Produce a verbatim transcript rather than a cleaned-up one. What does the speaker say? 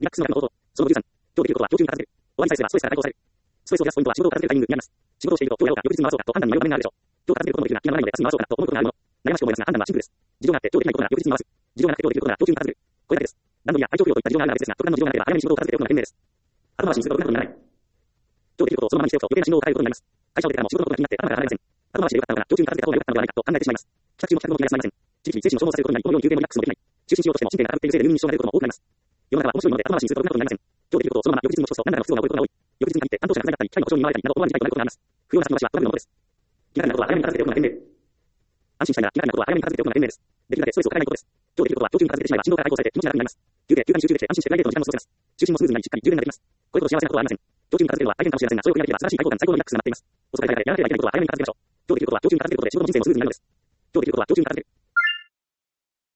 リラックスの中の応答。そのじゅうさん。今日できることは上級に片付ける。終わりさえすらストレスから解放される。ストレスを減らすポイントは仕事を片付けるタイミングにあります。仕事をしていると、今日やろうか、翌日に回そうかと判断に迷う場面があるでしょう。今日片付けることもできるが、気が乗らないので明日に回そうかと思うことがあるもの。悩ましく思いますが、判断はシンプルです。事情があって、今日できないことなら翌日に回す。事情がなくて今日できることなら今日中に片付ける。これだけです。段取りや体調不良といった事情があるなら別ですが、特段の事情がなければ早めに仕事を片付けておくのが賢明です。後回しにするとろくなことにならない。今日できることをそのままにしておくと余計な振動を抱えることになります。会社を出てからも仕事のことが気になって頭が離れません。後回しでよかったのかな、今日中に片付けた方が良かったのではないかと考えてしまいます。帰宅中も帰宅も気が済まりません。地域に精神を消耗させることになり、このように休憩もリラックスもできない。就寝しようとしても神経が高ぶっているせいで入眠に支障が出ることも多くなります。世の中は面白いので後回しにするとろくなことになりません。今日できることをそのまま翌日に持ち越すと何らかの不都合が起こることが多い。翌日に限って担当者が不在だったり、機械の故障に見舞われたりなど思わぬ事態となることがあります。不要な先延ばしはトラブルのもとです。気がかりなことは早めに片付けておくのが賢明。安心したいなら気がかりなことは早めに片付けておくのが賢明です。できるだけストレスを抱えないことです。今日できることは今日中に片付けてしまえば振動から解放されて気持ちが楽になります。休憩、休暇に集中できて安心してプライベートの時間も過ごせます。就寝もスムーズになりしっかり充電ができます。これほど幸せなことはありません。今日中に片付けるのは大変かもしれませんが、それを繰り返せば素晴らしい外交感、最高のリラックスが待っています。遅かれ早かれやらなければいけないことは早めに片付けましょう。今日できることは今日中に片付けることで仕事の人生もスムーズになるのです。今日できることは今日中に片付ける。